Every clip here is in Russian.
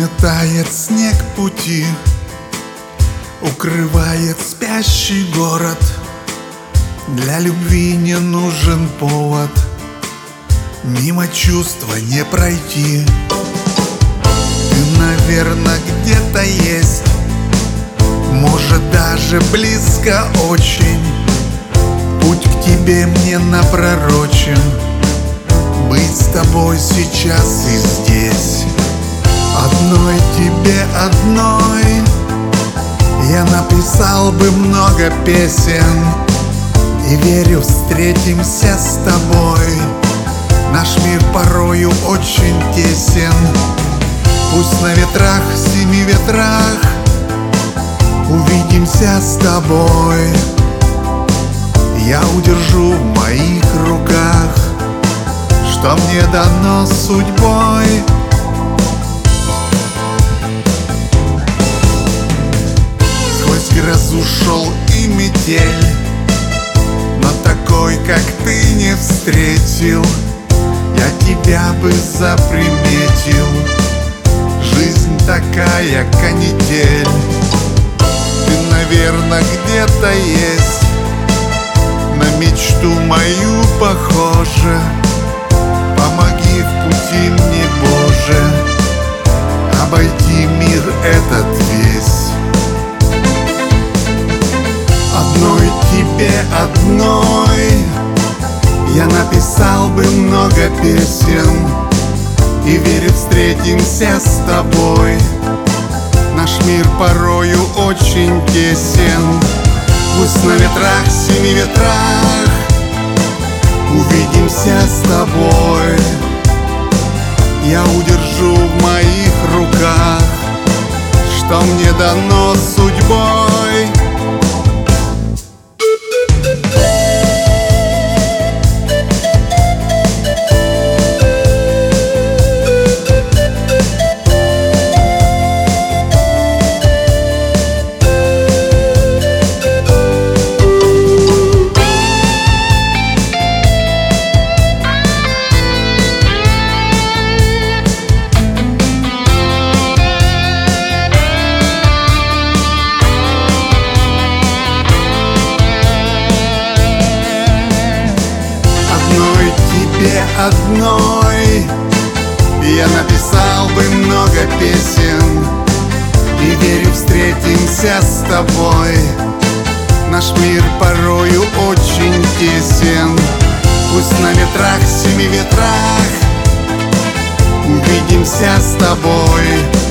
Заметает снег пути, укрывает спящий город. Для любви не нужен повод, мимо чувства не пройти. Ты, наверное, где-то есть, может, даже близко очень. Путь к тебе мне напророчен, быть с тобой сейчас и здесь. Одной тебе одной я написал бы много песен, и верю, встретимся с тобой. Наш мир порою очень тесен. Пусть на ветрах, семи ветрах увидимся с тобой. Я удержу в моих руках, что мне дано судьбой. Сквозь грозу шел и метель, но такой, как ты, не встретил. Я тебя бы заприметил, жизнь такая канитель. Ты, наверное, где-то есть, на мечту мою похожа. Помоги в пути мне, Боже, обойти мир этот весь. Одной тебе одной я написал бы много песен, и верю, встретимся с тобой. Наш мир порою очень тесен. Пусть на ветрах, семи ветрах увидимся с тобой. Я удержу в моих руках, что мне дано судьбой. Одной я написал бы много песен, и верю, встретимся с тобой. Наш мир порою очень тесен. Пусть на ветрах, семи ветрах увидимся с тобой.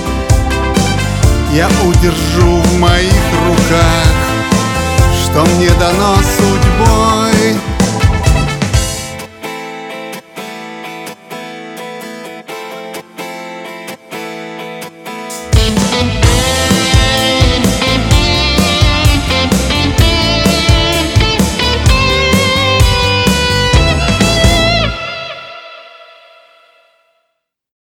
Я удержу в моих руках, что мне дано судьбой.